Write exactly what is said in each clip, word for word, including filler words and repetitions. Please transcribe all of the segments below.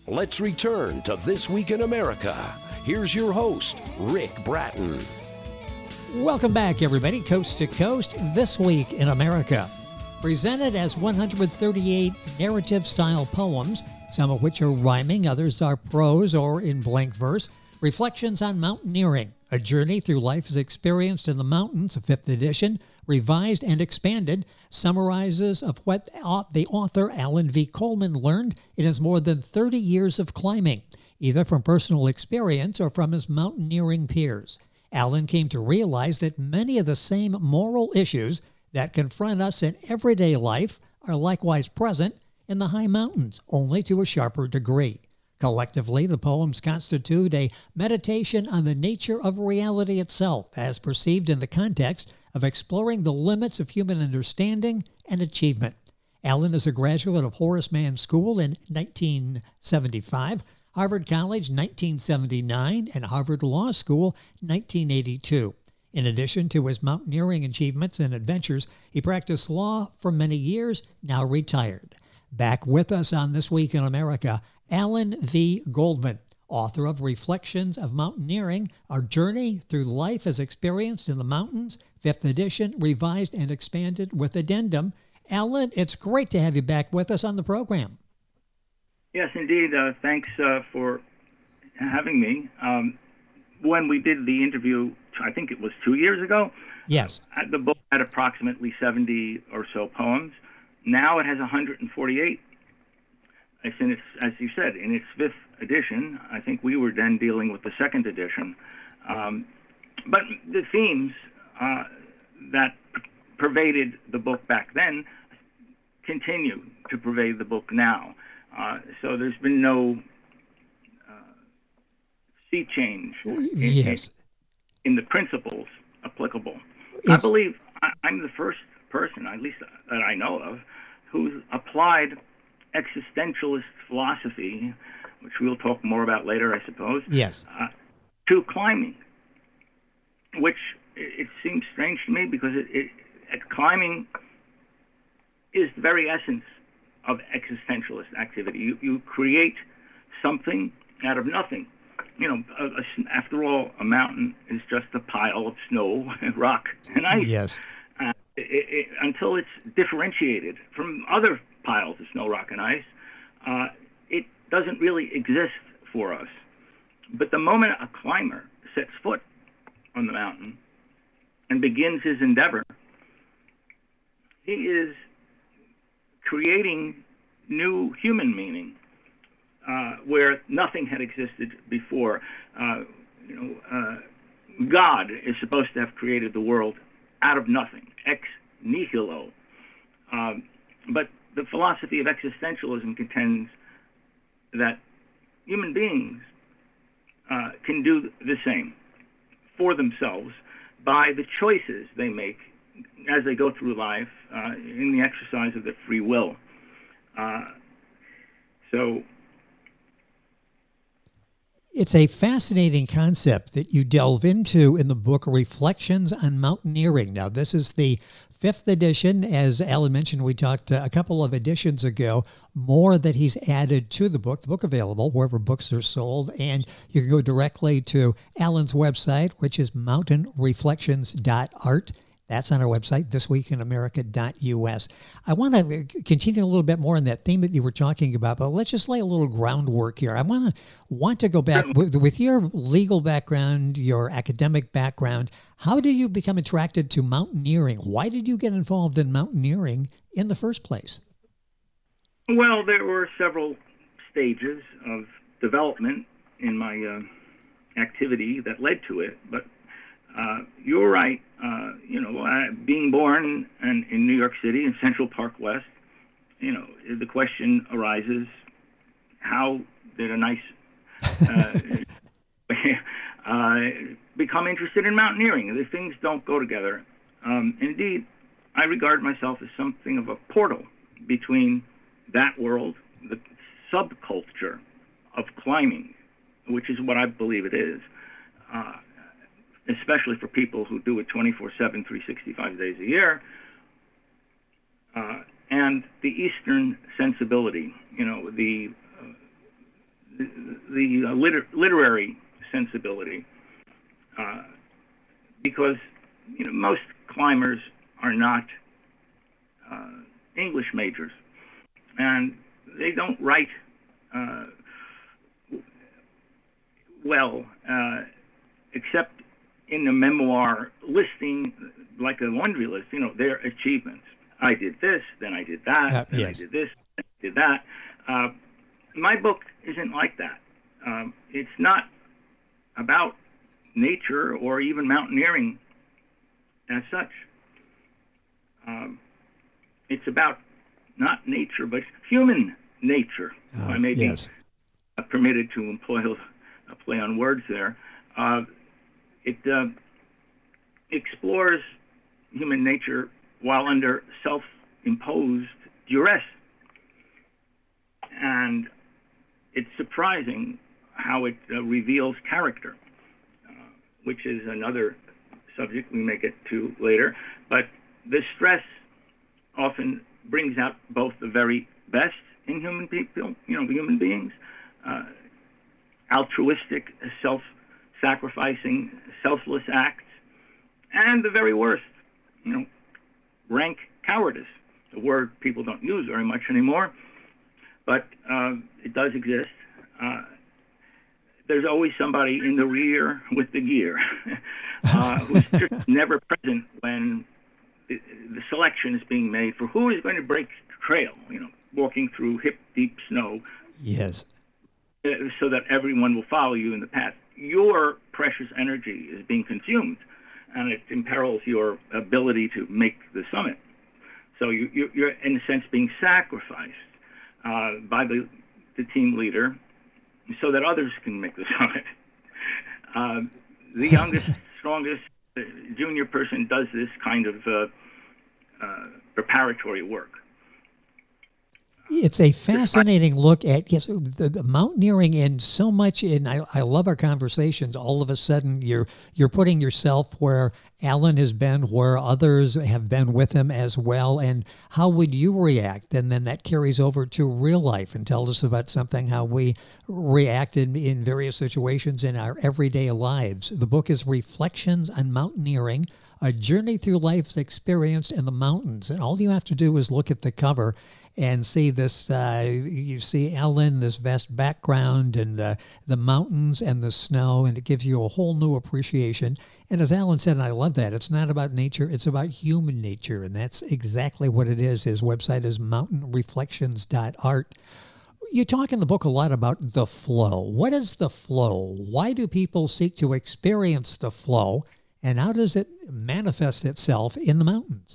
Let's return to This Week in America. Here's your host, Rick Bratton. Welcome back, everybody, coast to coast, This Week in America. Presented as one hundred thirty-eight narrative-style poems, some of which are rhyming, others are prose or in blank verse, Reflections on Mountaineering, a journey through life as experienced in the mountains, fifth edition, revised and expanded, summarizes of what the author Alan V. Coleman learned in his more than thirty years of climbing, either from personal experience or from his mountaineering peers. Alan came to realize that many of the same moral issues that confront us in everyday life are likewise present in the high mountains, only to a sharper degree. Collectively, the poems constitute a meditation on the nature of reality itself, as perceived in the context of exploring the limits of human understanding and achievement. Alan is a graduate of Horace Mann School in nineteen seventy-five, Harvard College nineteen seventy-nine, and Harvard Law School nineteen eighty-two. In addition to his mountaineering achievements and adventures, he practiced law for many years, now retired. Back with us on This Week in America, Alan V. Goldman, author of Reflections of Mountaineering, Our Journey Through Life as Experienced in the Mountains, fifth edition, revised and expanded with addendum. Alan, it's great to have you back with us on the program. Yes, indeed. Uh, thanks uh, for having me. Um, when we did the interview, I think it was two years ago. Yes. The book had approximately seventy or so poems. Now it has one hundred forty-eight. It's in its, as you said, in its fifth edition. I think we were then dealing with the second edition. Um, but the themes uh, that pervaded the book back then continue to pervade the book now. Uh, so there's been no uh, sea change in, yes. in, in the principles applicable. It's, I believe I, I'm the first person, at least that I know of, who's applied existentialist philosophy, which we'll talk more about later, I suppose, yes. uh, to climbing, which it, it seems strange to me because it, it, it, climbing is the very essence of existentialist activity. You, you create something out of nothing. You know, a, a, after all, a mountain is just a pile of snow, rock, and ice. Yes. Uh, it, it, until it's differentiated from other piles of snow, rock, and ice, uh, it doesn't really exist for us. But the moment a climber sets foot on the mountain and begins his endeavor, he is creating new human meaning uh, where nothing had existed before. Uh, you know, uh, God is supposed to have created the world out of nothing, ex nihilo. Um, but the philosophy of existentialism contends that human beings uh, can do the same for themselves by the choices they make as they go through life uh, in the exercise of their free will. Uh, so it's a fascinating concept that you delve into in the book Reflections on Mountaineering. Now, this is the fifth edition. As Alan mentioned, we talked uh, a couple of editions ago, more that he's added to the book. The book available wherever books are sold, and you can go directly to Alan's website, which is mountain reflections dot art. That's on our website, this week in america dot u s. I want to continue a little bit more on that theme that you were talking about, but let's just lay a little groundwork here. I want to want to go back with, with your legal background, your academic background. How did you become attracted to mountaineering? Why did you get involved in mountaineering in the first place? Well, there were several stages of development in my uh, activity that led to it, but Uh, you're right. Uh, you know, uh, being born in, in New York City, in Central Park West, you know, the question arises, how did a nice uh, uh, become interested in mountaineering? The things don't go together. Um, indeed, I regard myself as something of a portal between that world, the subculture of climbing, which is what I believe it is, uh, especially for people who do it twenty-four seven, three hundred sixty-five days a year, uh, and the Eastern sensibility, you know, the uh, the uh, liter- literary sensibility, uh, because you know most climbers are not uh, English majors, and they don't write uh, well, uh, except in the memoir listing, like a laundry list, you know, their achievements. I did this, then I did that, Uh, then yes. I did this, then I did that. Uh, my book isn't like that. Um, it's not about nature or even mountaineering as such. Um, it's about not nature, but human nature. Uh, I may yes. be permitted to employ a play on words there. Uh, it uh, explores human nature while under self-imposed duress. And it's surprising how it uh, reveals character, uh, which is another subject we may get to later. But the stress often brings out both the very best in human people, you know, human beings, uh, altruistic, self-sacrificing, selfless acts, and the very worst, you know, rank cowardice, a word people don't use very much anymore, but uh, it does exist. Uh, there's always somebody in the rear with the gear uh, who's just never present when the, the selection is being made for who is going to break trail, you know, walking through hip-deep snow. Yes. Uh, so that everyone will follow you in the path. Your precious energy is being consumed, and it imperils your ability to make the summit. So you, you, you're, in a sense, being sacrificed uh, by the, the team leader so that others can make the summit. Uh, the youngest, strongest uh, junior person does this kind of uh, uh, preparatory work. It's a fascinating look at yes, the, the mountaineering, and so much. And I, I love our conversations. All of a sudden, you're you're putting yourself where Alan has been, where others have been with him as well. And how would you react? And then that carries over to real life and tells us about something how we react in, in various situations in our everyday lives. The book is Reflections on Mountaineering: A Journey Through Life's Experience in the Mountains. And all you have to do is look at the cover and see this, uh, you see Alan, this vast background, and the, the mountains and the snow, and it gives you a whole new appreciation. And as Alan said, and I love that, it's not about nature, it's about human nature, and that's exactly what it is. His website is mountain reflections dot art. You talk in the book a lot about the flow. What is the flow? Why do people seek to experience the flow, and how does it manifest itself in the mountains?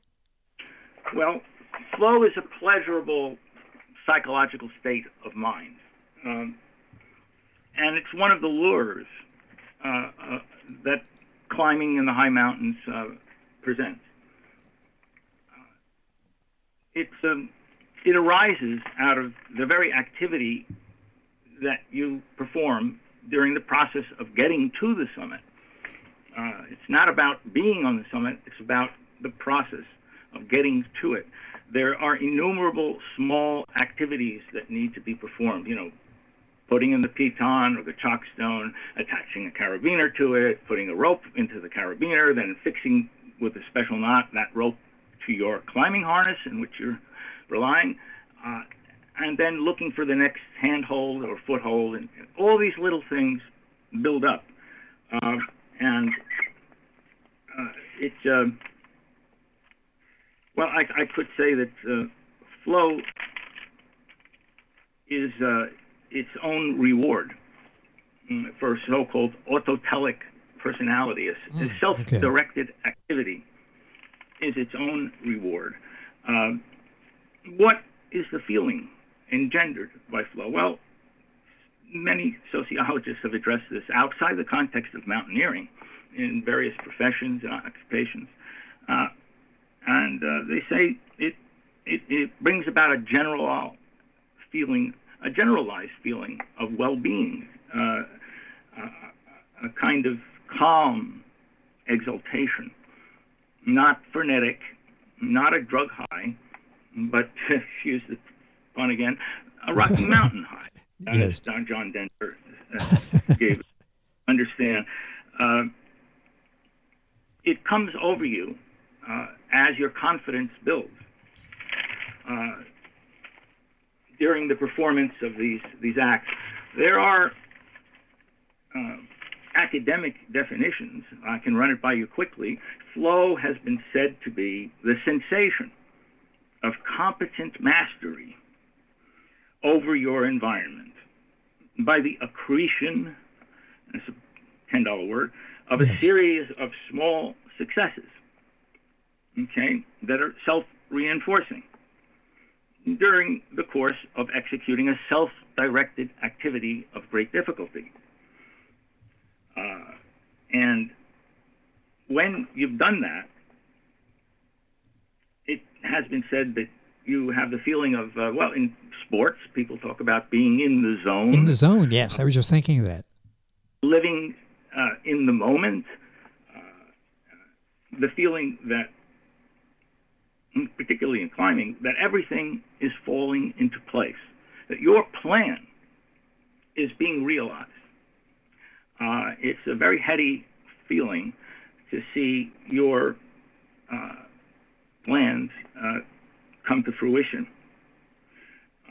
Well, flow is a pleasurable psychological state of mind. Um, and it's one of the lures uh, uh, that climbing in the high mountains uh, presents. Uh, it's, um, it arises out of the very activity that you perform during the process of getting to the summit. Uh, it's not about being on the summit, it's about the process of getting to it. There are innumerable small activities that need to be performed, you know, putting in the piton or the chockstone, attaching a carabiner to it, putting a rope into the carabiner, then fixing with a special knot that rope to your climbing harness in which you're relying, uh, and then looking for the next handhold or foothold, and, and all these little things build up. Uh, and uh, it's... Uh, Well, I, I could say that uh, flow is uh, its own reward mm, for so-called autotelic personality. A, Mm, a self-directed okay. activity is its own reward. Um, what is the feeling engendered by flow? Well, many sociologists have addressed this outside the context of mountaineering in various professions and occupations. Uh, And uh, they say it, it it brings about a general feeling, a generalized feeling of well-being, uh, a, a kind of calm exaltation, not frenetic, not a drug high, but to use the pun again, a Rocky Mountain high. As Yes. Don John Denver uh, gave understand. Uh, it comes over you uh, as your confidence builds. Uh, during the performance of these, these acts, there are uh, academic definitions. I can run it by you quickly. Flow has been said to be the sensation of competent mastery over your environment by the accretion, that's a ten dollar word, of a Yes. series of small successes, okay, that are self-reinforcing during the course of executing a self-directed activity of great difficulty. Uh, and when you've done that, it has been said that you have the feeling of, uh, well, in sports, people talk about being in the zone. In the zone, yes. I was just thinking of that. Living uh, in the moment, uh, the feeling that, particularly in climbing, that everything is falling into place, that your plan is being realized. Uh, it's a very heady feeling to see your uh, plans uh, come to fruition. Uh,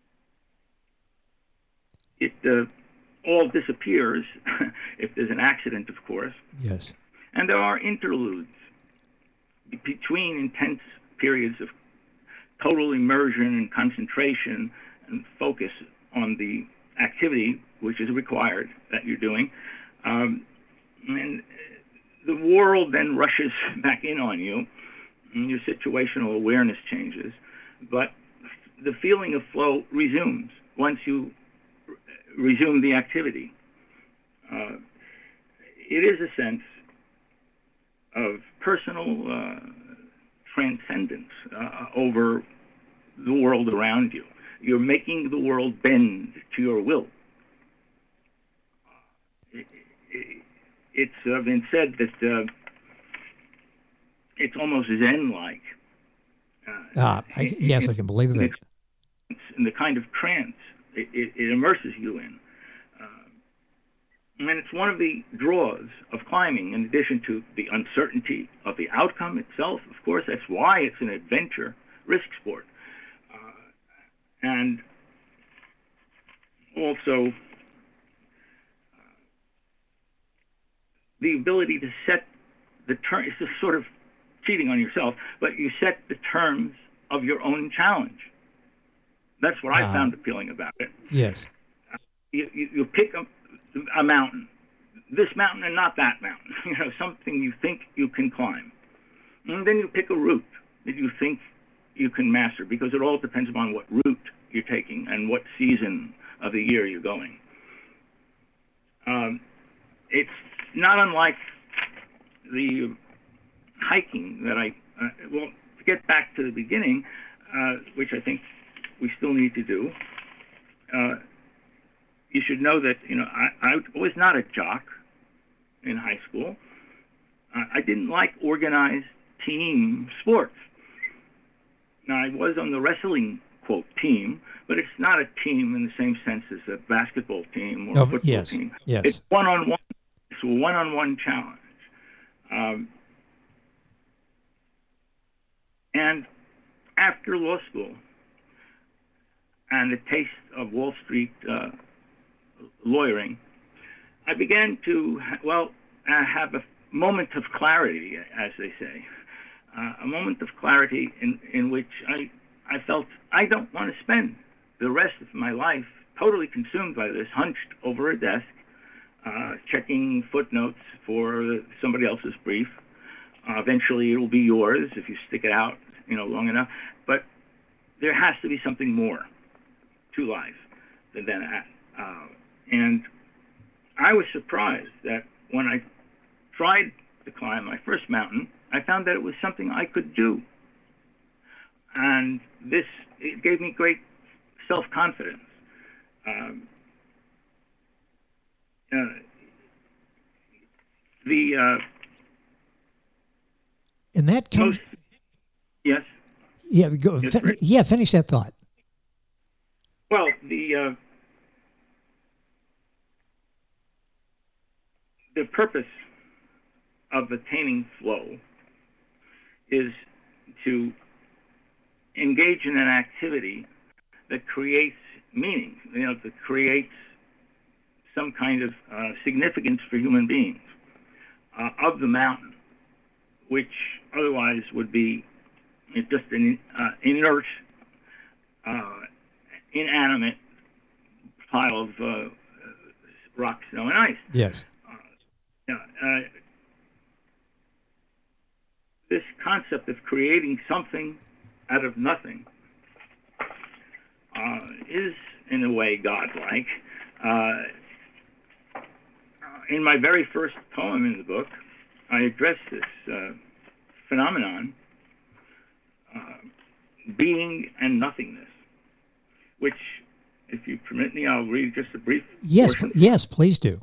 it uh, all disappears if there's an accident, of course. Yes. And there are interludes between intense periods of total immersion and concentration and focus on the activity which is required that you're doing. Um, and the world then rushes back in on you, and your situational awareness changes. But the feeling of flow resumes once you resume the activity. Uh, it is a sense of personal uh, transcendence uh, over the world around you. You're making the world bend to your will. It, it, it's uh, been said that uh, it's almost Zen-like. Uh, Ah, I, yes, I can believe that. in the kind of trance it, it, it immerses you in. Uh, and it's one of the draws of climbing, in addition to the uncertainty of the outcome itself. Of course, that's why it's an adventure risk sport. Uh, and also uh, the ability to set the term, it's just sort of cheating on yourself, but you set the terms of your own challenge. That's what I Uh, found appealing about it. Yes. You, you, you pick a, a mountain, this mountain and not that mountain, you know, something you think you can climb. And then you pick a route that you think you can master, because it all depends upon what route you're taking and what season of the year you're going. Um, it's not unlike the hiking that I, uh, well, to get back to the beginning, uh, which I think we still need to do, uh, you should know that, you know, I, I was not a jock in high school. Uh, I didn't like organized team sports. Now, I was on the wrestling, quote, team, but it's not a team in the same sense as a basketball team or Oh, a football yes, team. yes. It's one-on-one. It's a one-on-one challenge. Um, and after law school and the taste of Wall Street uh, lawyering, I began to, well, uh, have a moment of clarity, as they say, uh, a moment of clarity in, in which I, I felt I don't want to spend the rest of my life totally consumed by this, hunched over a desk, uh, checking footnotes for somebody else's brief. Uh, eventually, it will be yours if you stick it out, you know, long enough. But there has to be something more to life than that. Uh, and I was surprised that when I tried to climb my first mountain, I found that it was something I could do. And this, it gave me great self-confidence. Um, uh, the uh, And that comes. most, yes. Yeah, go, Yes, fin- Rick. yeah. Finish that thought. Well, the uh, the purpose of attaining flow is to engage in an activity that creates meaning, you know, that creates some kind of uh, significance for human beings uh, of the mountain, which otherwise would be just an uh, inert, uh, inanimate pile of uh, rock, snow, and ice. Yes. Uh, uh, this concept of creating something out of nothing uh, is, in a way, godlike. Uh, in my very first poem in the book, I address this uh, phenomenon, uh, being and nothingness, which, if you permit me, I'll read just a brief Yes, portion. yes, please do.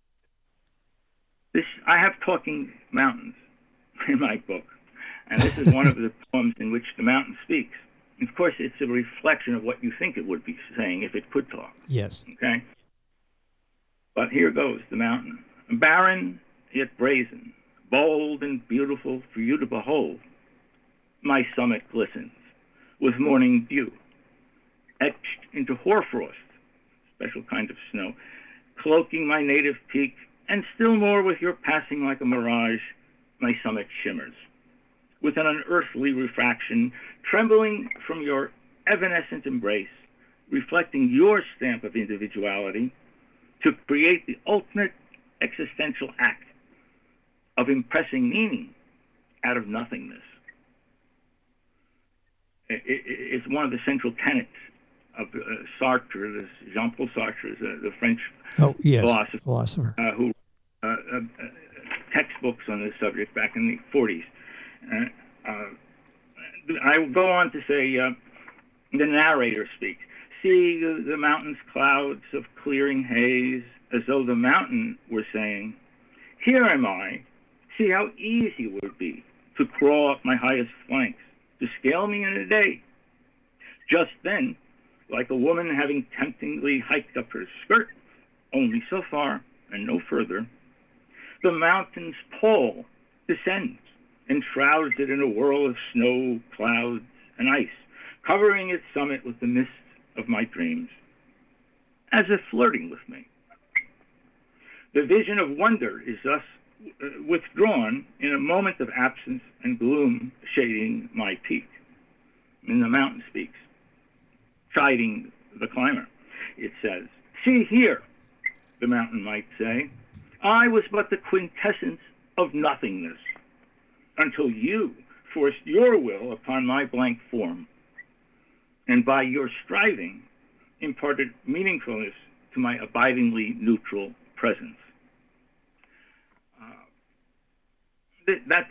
This, I have talking mountains in my book, and this is one of the poems in which the mountain speaks. Of course, it's a reflection of what you think it would be saying if it could talk. Yes. Okay? But here goes the mountain. Barren, yet brazen, bold and beautiful for you to behold. My summit glistens with morning dew, etched into hoarfrost, special kind of snow, cloaking my native peak, and still more with your passing like a mirage, my summit shimmers, with an unearthly refraction, trembling from your evanescent embrace, reflecting your stamp of individuality, to create the ultimate existential act of impressing meaning out of nothingness. It, it, it's one of the central tenets of uh, Sartre, this Jean-Paul Sartre, uh, the French oh, yes, philosopher, philosopher. Uh, who uh, uh, textbooks on this subject back in the forties. Uh, uh, I will go on to say, uh, the narrator speaks. See the, the mountain's clouds of clearing haze, as though the mountain were saying, here am I, see how easy it would be to crawl up my highest flanks, to scale me in a day. Just then, like a woman having temptingly hiked up her skirt, only so far and no further, the mountain's pole descends and shrouds it in a whirl of snow, clouds, and ice, covering its summit with the mist of my dreams, as if flirting with me. The vision of wonder is thus uh, withdrawn in a moment of absence and gloom shading my peak. And the mountain speaks, chiding the climber. It says, see here, the mountain might say, I was but the quintessence of nothingness, until you forced your will upon my blank form, and by your striving imparted meaningfulness to my abidingly neutral presence. Uh, th- that's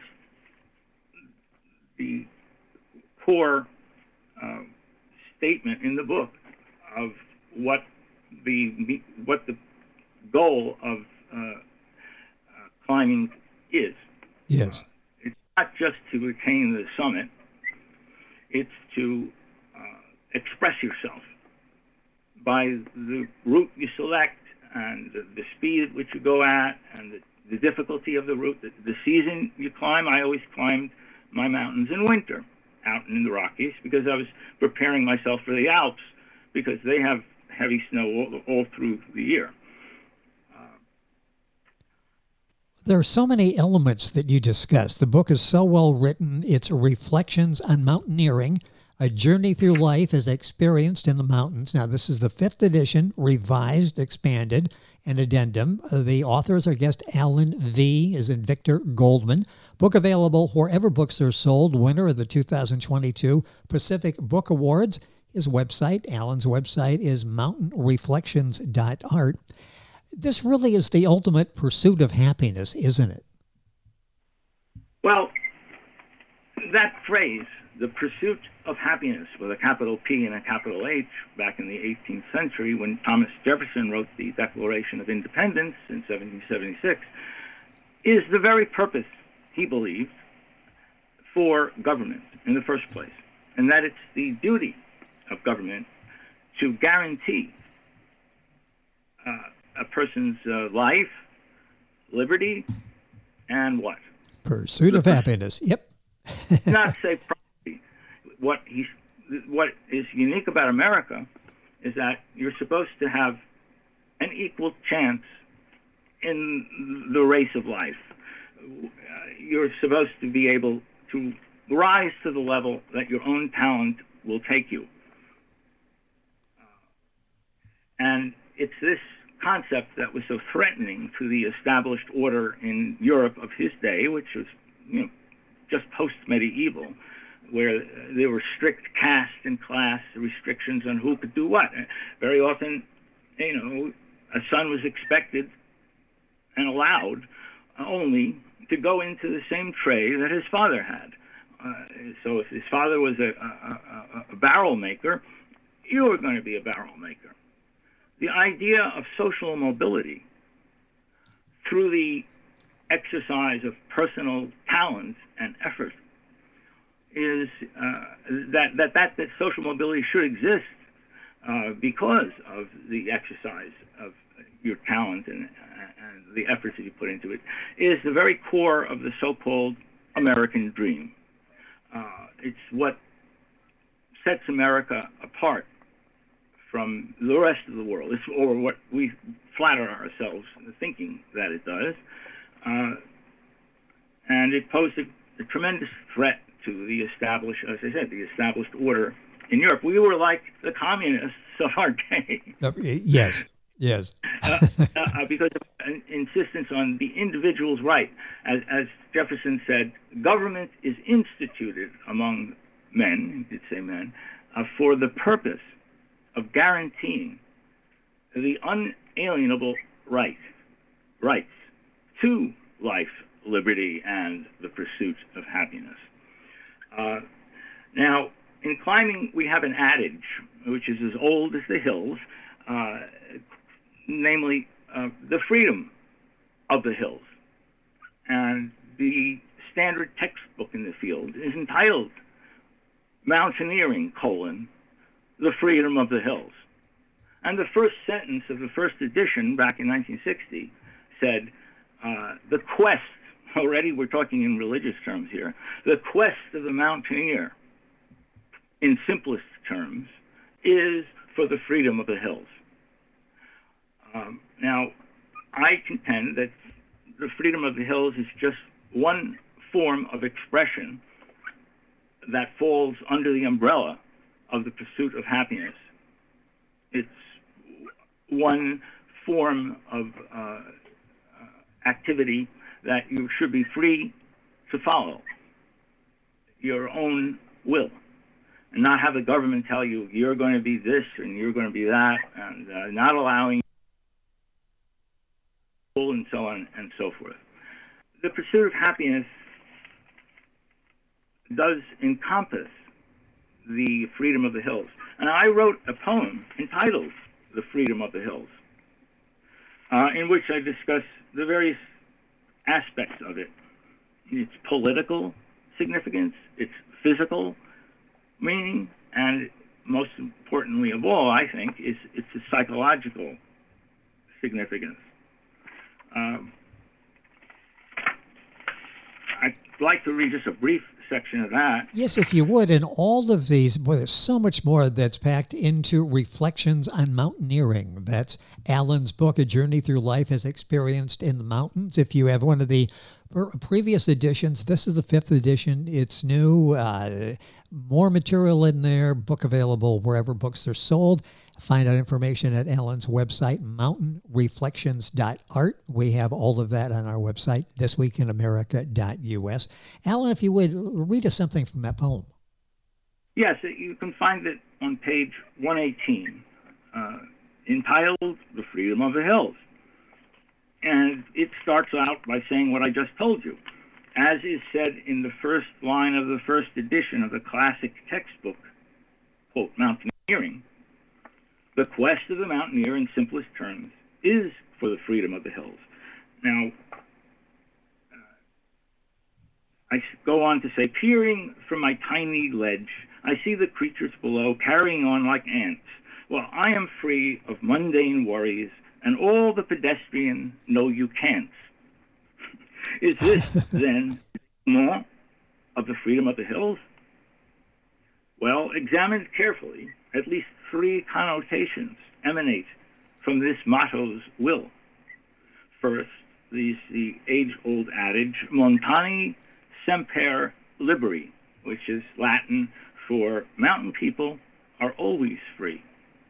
the core uh, statement in the book of what the what the goal of uh, uh, climbing is. Yes. Uh, it's not just to attain the summit, it's to uh, express yourself by the route you select and the, the speed at which you go at and the, the difficulty of the route, the, the season you climb. I always climbed my mountains in winter out in the Rockies because I was preparing myself for the Alps because they have heavy snow all, all through the year. There are so many elements that you discuss. The book is so well written. It's reflections on mountaineering, a journey through life as experienced in the mountains. Now, this is the fifth edition, revised, expanded, and addendum. The authors are guest Alan V. as in Victor Goldman. Book available wherever books are sold. Winner of the two thousand twenty-two Pacific Book Awards. His website, Alan's website, is mountain reflections dot art. This really is the ultimate pursuit of happiness, isn't it? Well, that phrase, the pursuit of happiness, with a capital P and a capital H, back in the eighteenth century when Thomas Jefferson wrote the Declaration of Independence in seventeen seventy-six, is the very purpose, he believed, for government in the first place, and that it's the duty of government to guarantee uh, a person's uh, life, liberty, and what? Pursuit of happiness. Yep. Not say property. What he's, what is unique about America is that you're supposed to have an equal chance in the race of life. You're supposed to be able to rise to the level that your own talent will take you. And it's this concept that was so threatening to the established order in Europe of his day, which was, you know, just post-medieval, where there were strict caste and class restrictions on who could do what. Very often, you know, a son was expected and allowed only to go into the same trade that his father had. Uh, so if his father was a, a, a, a barrel maker, you were going to be a barrel maker. The idea of social mobility through the exercise of personal talent and effort is uh, that, that, that, that social mobility should exist uh, because of the exercise of your talent and, and the efforts that you put into it, is the very core of the so-called American dream. Uh, it's what sets America apart from the rest of the world, it's, or what we flatter ourselves thinking that it does. Uh, and it posed a, a tremendous threat to the established, as I said, the established order in Europe. We were like the communists of our day. Uh, yes, yes. uh, uh, because of an insistence on the individual's right. As, as Jefferson said, government is instituted among men, he did say men, uh, for the purpose of guaranteeing the unalienable right, rights to life, liberty, and the pursuit of happiness. Uh, now, in climbing, we have an adage, which is as old as the hills, uh, namely uh, the freedom of the hills. And the standard textbook in the field is entitled Mountaineering, colon, the freedom of the hills. And the first sentence of the first edition back in nineteen sixty said, uh, the quest, already we're talking in religious terms here, the quest of the mountaineer, in simplest terms, is for the freedom of the hills. Um, now, I contend that the freedom of the hills is just one form of expression that falls under the umbrella of the pursuit of happiness. It's one form of uh, uh, activity that you should be free to follow your own will and not have the government tell you you're going to be this and you're going to be that, and uh, not allowing and so on and so forth. The pursuit of happiness does encompass the freedom of the hills. And I wrote a poem entitled The Freedom of the Hills, uh, in which I discuss the various aspects of it. Its political significance, its physical meaning, and most importantly of all, I think, is its psychological significance. Um, I'd like to read just a brief section of that. Yes, if you would. And all of these, boy, there's so much more that's packed into Reflections on Mountaineering. That's Alan's book, A Journey Through Life as Experienced in the Mountains. If you have one of the previous editions, this is the fifth edition. It's new, uh, more material in there, book available wherever books are sold. Find out information at Alan's website, mountain reflections dot art. We have all of that on our website, this week in america dot u s. Alan, if you would, read us something from that poem. Yes, you can find it on page one eighteen, uh, entitled The Freedom of the Hills. And it starts out by saying what I just told you. As is said in the first line of the first edition of the classic textbook, quote, Mountaineering, the quest of the mountaineer in simplest terms is for the freedom of the hills. Now, uh, I go on to say, peering from my tiny ledge, I see the creatures below carrying on like ants, while I am free of mundane worries and all the pedestrian no you can'ts. Is this then more of the freedom of the hills? Well, examined carefully, at least three connotations emanate from this motto's will. First, the, the age-old adage, montani semper liberi, which is Latin for mountain people are always free.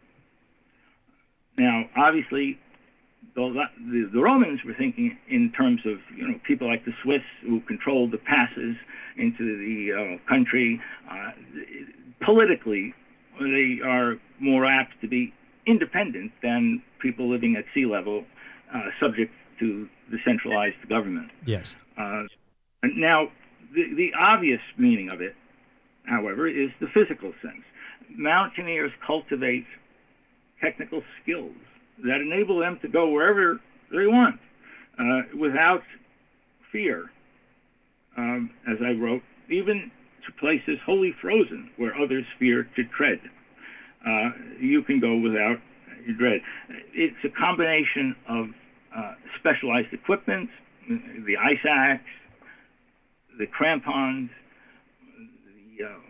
Now, obviously, the, the, the Romans were thinking in terms of, you know, people like the Swiss who controlled the passes into the uh, country. Uh, politically, they are more apt to be independent than people living at sea level, uh, subject to the centralized government. Yes. Uh, and now, the, the obvious meaning of it, however, is the physical sense. Mountaineers cultivate technical skills that enable them to go wherever they want uh, without fear. Um, as I wrote, even to places wholly frozen where others fear to tread. Uh, you can go without dread. It's a combination of uh, specialized equipment, the ice axe, the crampons, the uh,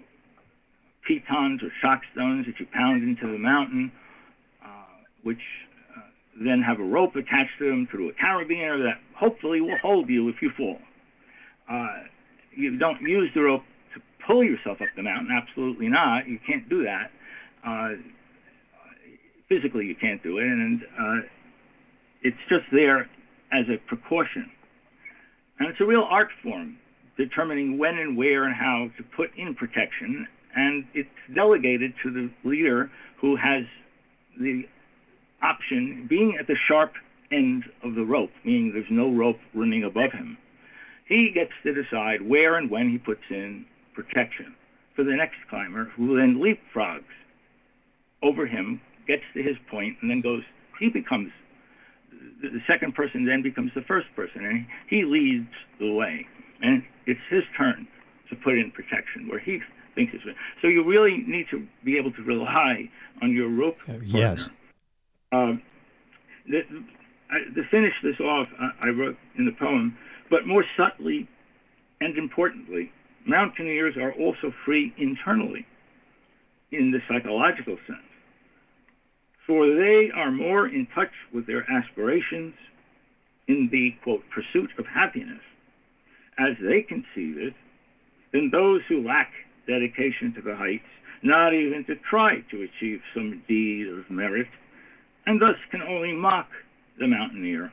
pitons or shock stones that you pound into the mountain, uh, which uh, then have a rope attached to them through a carabiner that hopefully will hold you if you fall. Uh, you don't use the rope to pull yourself up the mountain, absolutely not. You can't do that. Uh, physically, you can't do it, and uh, it's just there as a precaution. And it's a real art form, determining when and where and how to put in protection, and it's delegated to the leader who has the option, being at the sharp end of the rope, meaning there's no rope running above him. He gets to decide where and when he puts in protection for the next climber, who then leapfrogs over him, gets to his point, and then goes, he becomes, the second person then becomes the first person, and he leads the way. And it's his turn to put in protection where he thinks it's. So you really need to be able to rely on your rope uh, partner. Yes. Um, the, I, to finish this off, I, I wrote in the poem, but more subtly and importantly, mountaineers are also free internally in the psychological sense, for they are more in touch with their aspirations in the, quote, pursuit of happiness, as they conceive it, than those who lack dedication to the heights, not even to try to achieve some deed of merit, and thus can only mock the mountaineer,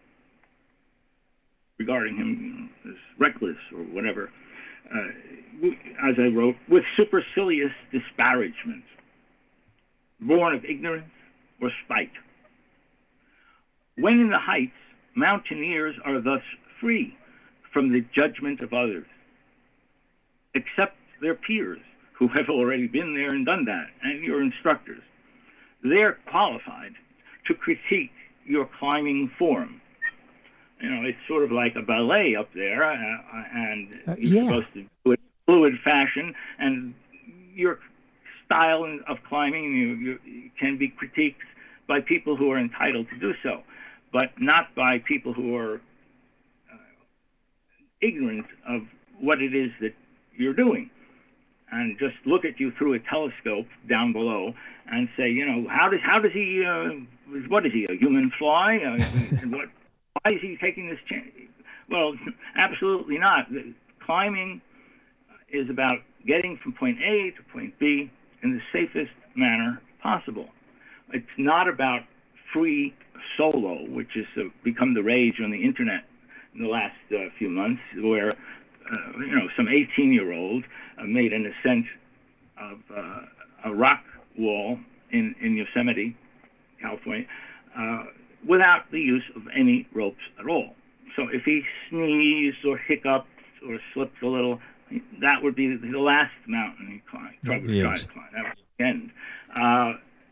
regarding him, you know, as reckless or whatever, uh, as I wrote, with supercilious disparagement, born of ignorance or spite. When in the heights, mountaineers are thus free from the judgment of others, except their peers who have already been there and done that, and your instructors. They're qualified to critique your climbing form. You know, it's sort of like a ballet up there, uh, and uh, you're yeah. supposed to do it in fluid fashion, and your style of climbing you, you can be critiqued by people who are entitled to do so, but not by people who are uh, ignorant of what it is that you're doing, and just look at you through a telescope down below and say, you know, how does how does he? Uh, what is he? A human fly? Uh, what? Why is he taking this chance? Well, absolutely not. The climbing is about getting from point A to point B in the safest manner possible. It's not about free solo, which has uh, become the rage on the internet in the last uh, few months, where uh, you know some eighteen-year-old uh, made an ascent of uh, a rock wall in, in Yosemite, California, uh, without the use of any ropes at all. So if he sneezed or hiccuped or slipped a little, that would be the last mountain he climbed. That would yes. try to climb. That was the end. Uh,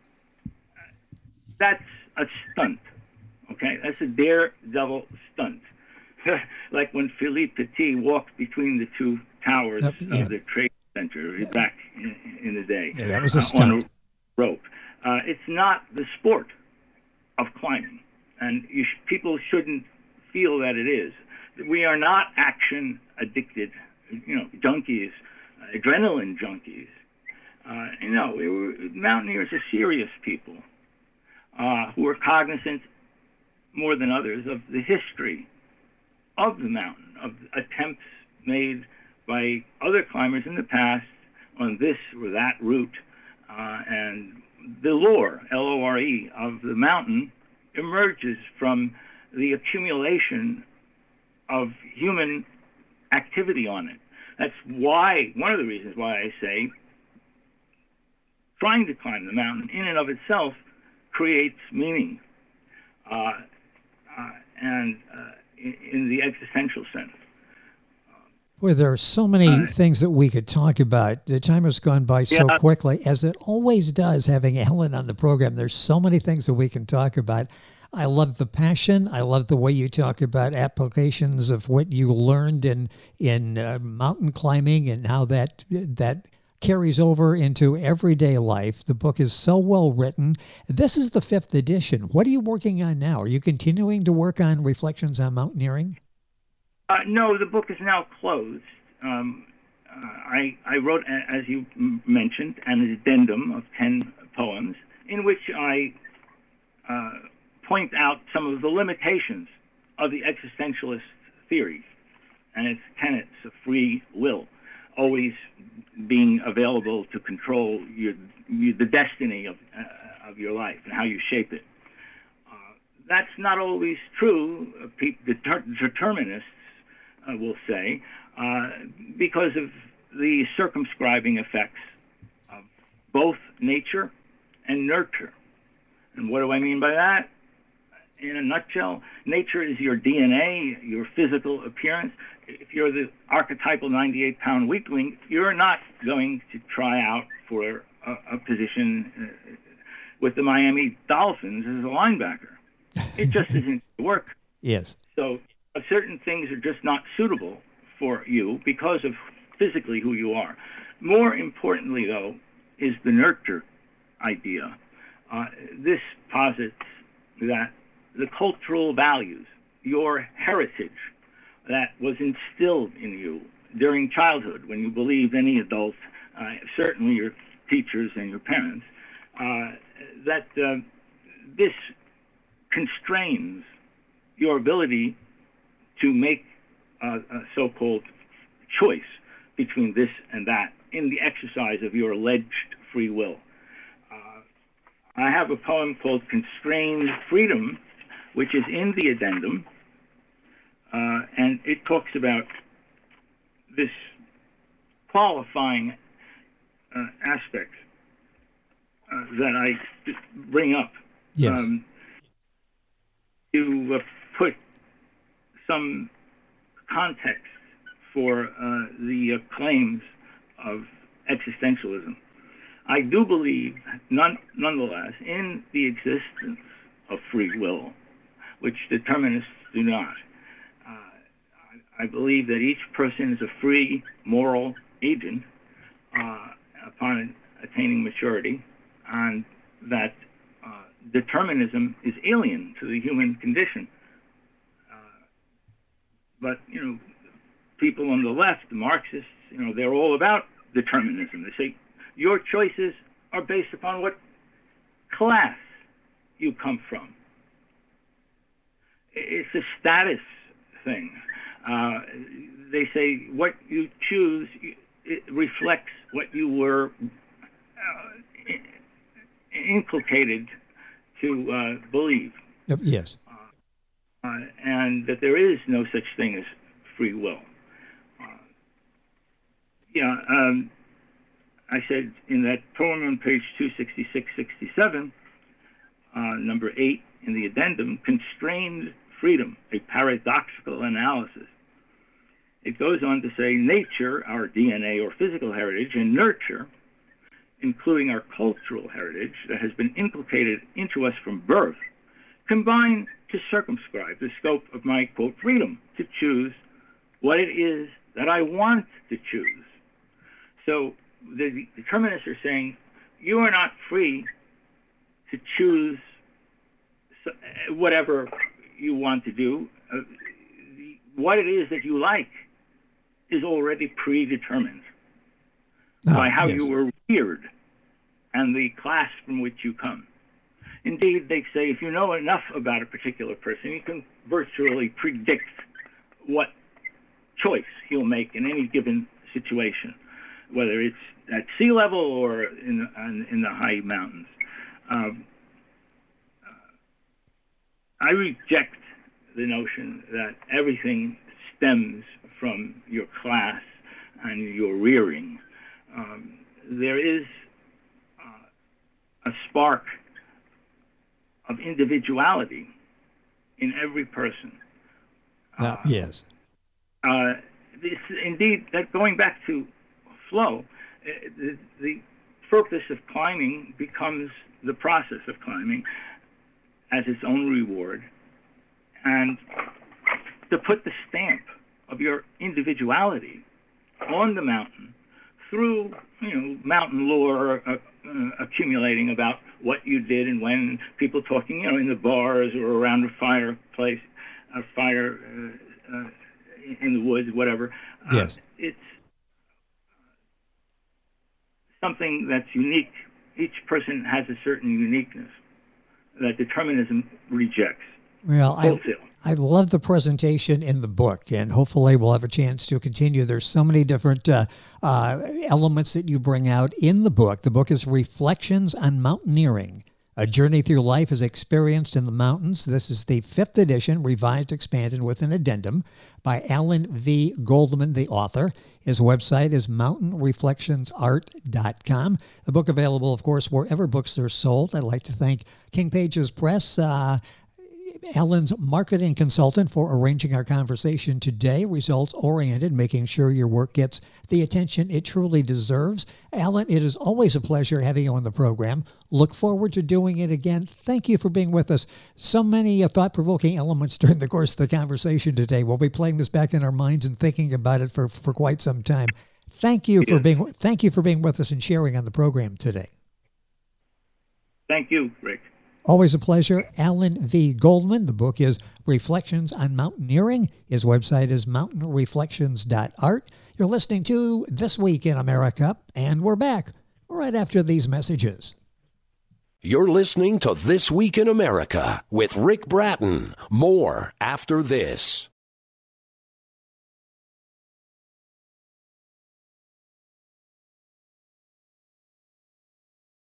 that's a stunt, okay? That's a daredevil stunt. Like when Philippe Petit walked between the two towers uh, yeah. of the Trade Center yeah. back in, in the day. Yeah, that was a uh, stunt. On a rope. Uh, it's not the sport of climbing, and you sh- people shouldn't feel that it is. We are not action addicted, you know, junkies, uh, adrenaline junkies. Uh, you know, we were, mountaineers are serious people uh, who are cognizant more than others of the history of the mountain, of attempts made by other climbers in the past on this or that route, uh, and the lore, L O R E, of the mountain emerges from the accumulation of human activity on it. That's why, one of the reasons why I say trying to climb the mountain in and of itself creates meaning, uh, uh, and uh, in, in the existential sense. Well, there are so many uh, things that we could talk about. The time has gone by so yeah. quickly, as it always does, having Ellen on the program. There's so many things that we can talk about. I love the passion. I love the way you talk about applications of what you learned in in uh, mountain climbing and how that that carries over into everyday life. The book is so well written. This is the fifth edition. What are you working on now? Are you continuing to work on Reflections on Mountaineering? Uh, no, the book is now closed. Um, uh, I, I wrote, as you m- mentioned, an addendum of ten poems in which I uh, point out some of the limitations of the existentialist theory and its tenets of free will, always being available to control your, your, the destiny of, uh, of your life and how you shape it. Uh, that's not always true. Uh, pe- deter- determinists I will say, uh, because of the circumscribing effects of both nature and nurture. And what do I mean by that? In a nutshell, nature is your D N A, your physical appearance. If you're the archetypal ninety-eight pound weakling, you're not going to try out for a, a position uh, with the Miami Dolphins as a linebacker. It just isn't going to work. Yes. So certain things are just not suitable for you because of physically who you are. More importantly, though, is the nurture idea. Uh, this posits that the cultural values, your heritage that was instilled in you during childhood when you believed any adult, uh, certainly your teachers and your parents, uh, that uh, this constrains your ability to make uh, a so-called choice between this and that in the exercise of your alleged free will. Uh, I have a poem called Constrained Freedom, which is in the addendum, uh, and it talks about this qualifying uh, aspect uh, that I bring up. Yes. Um, to uh, put some context for uh, the uh, claims of existentialism. I do believe, none, nonetheless, in the existence of free will, which determinists do not. Uh, I, I believe that each person is a free moral agent uh, upon attaining maturity, and that uh, determinism is alien to the human condition. But, you know, people on the left, the Marxists, you know, they're all about determinism. They say your choices are based upon what class you come from. It's a status thing. Uh, they say what you choose, it reflects what you were uh, inculcated to uh, believe. Yes. Uh, and that there is no such thing as free will. Uh, yeah, um, I said in that poem on page two sixty-six sixty-seven, uh, number eight in the addendum, Constrained Freedom, a Paradoxical Analysis. It goes on to say, nature, our D N A or physical heritage, and nurture, including our cultural heritage that has been inculcated into us from birth, combine to circumscribe the scope of my, quote, freedom to choose what it is that I want to choose. So the determinists are saying you are not free to choose whatever you want to do. Uh, what it is that you like is already predetermined oh, by how yes. you were reared and the class from which you come. Indeed, they say if you know enough about a particular person, you can virtually predict what choice he'll make in any given situation, whether it's at sea level or in, in, in the high mountains. Um, I reject the notion that everything stems from your class and your rearing. Um, there is uh, a spark of individuality in every person. Uh, uh, yes. Uh, this, indeed, that going back to flow, uh, the, the purpose of climbing becomes the process of climbing as its own reward, and to put the stamp of your individuality on the mountain through, you know, mountain lore uh, uh, accumulating about what you did and when, people talking, you know, in the bars or around a fireplace, a fire uh, uh, in the woods, whatever. Yes. Uh, it's something that's unique. Each person has a certain uniqueness that determinism rejects. Well, I, Wholesale. I love the presentation in the book, and hopefully we'll have a chance to continue. There's so many different uh, uh, elements that you bring out in the book. The book is Reflections on Mountaineering, A Journey Through Life as Experienced in the Mountains. This is the fifth edition, revised, expanded with an addendum by Alan V. Goldman, the author. His website is mountain reflections art dot com. The book available, of course, wherever books are sold. I'd like to thank King Pages Press, uh, Alan's marketing consultant, for arranging our conversation today, results-oriented, making sure your work gets the attention it truly deserves. Alan, it is always a pleasure having you on the program. Look forward to doing it again. Thank you for being with us. So many uh, thought-provoking elements during the course of the conversation today. We'll be playing this back in our minds and thinking about it for, for quite some time. Thank you for being thank you for being with us and sharing on the program today. Thank you, Rick. Always a pleasure. Alan V. Goldman. The book is Reflections on Mountaineering. His website is mountain reflections dot art. You're listening to This Week in America, and we're back right after these messages. You're listening to This Week in America with Rick Bratton. More after this.